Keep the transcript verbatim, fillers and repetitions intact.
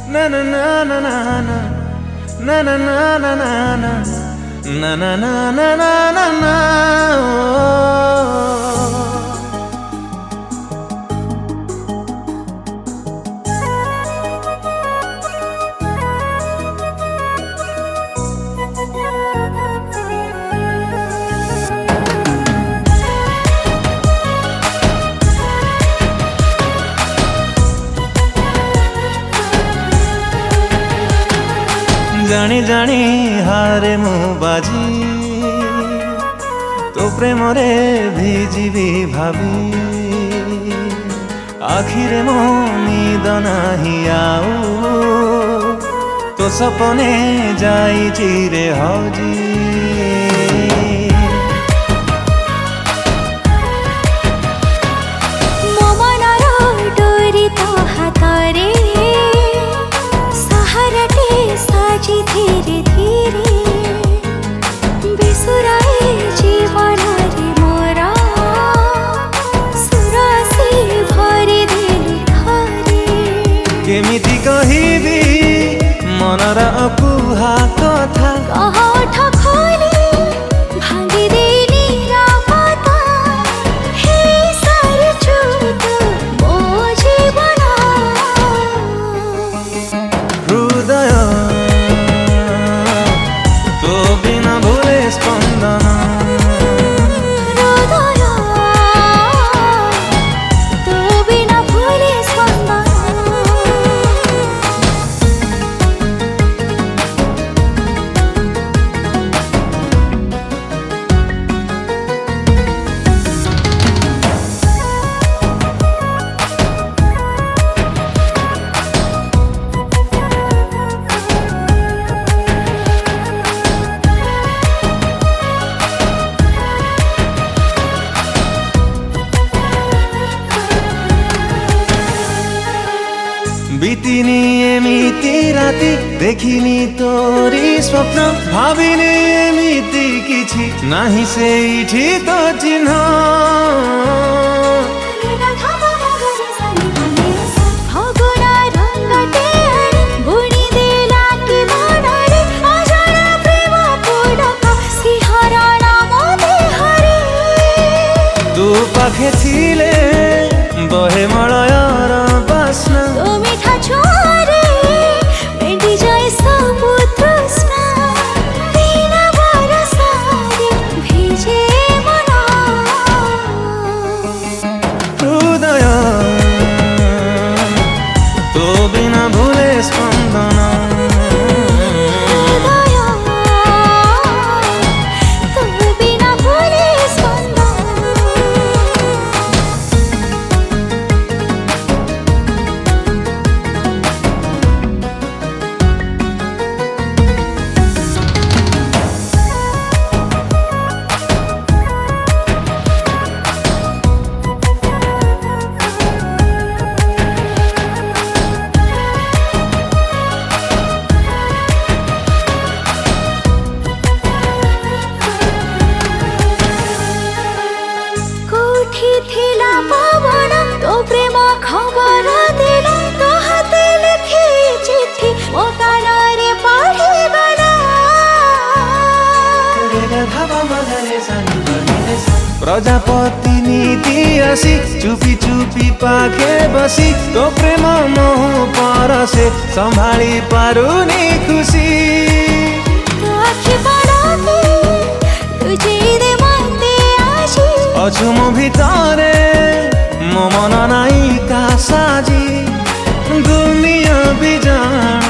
na na na na na na na na na na na na na na na na na na जानी जानी हारे मु बाजी तो प्रेम रे भिजिबी भाभी आखिरे मो निद नाही आउ तो सपने जाई चिरे हजी धीरे धीरे बेसुराए जीवन रे मोरा सुरासी भरी देलु थारे केमिति कहिबी मनर अकुहा कथा कह उठ खोली भांगी देली रापता हे सारे छूत मो जीवन हृदय बीतिनी एमिति राति देखिनी तोरी स्वप्न भाविनी एमिति किछि नाही सेठी तो चिन्ह तू पाखे थिले बहे मलयर बास्ना तो मीठा छोरे बेटी जाए सब तृष्णा बिना बरसारे भेजे मना हृदय तो बिना भूले स्पंदन थिला पवन तो प्रेम खबर दिल तो हाथ लिखी चिट्ठी ओ कान रे पढ़ी गला प्रजापति नीति आसी चुपी चुपी पाखे बसी तो प्रेम मोह परसे संभाली पारुनी खुशी तो आखि पड़ाती तुझे दे मते आशी अछु मो भितरे मो मन नाई का साजी दुनिया भी जान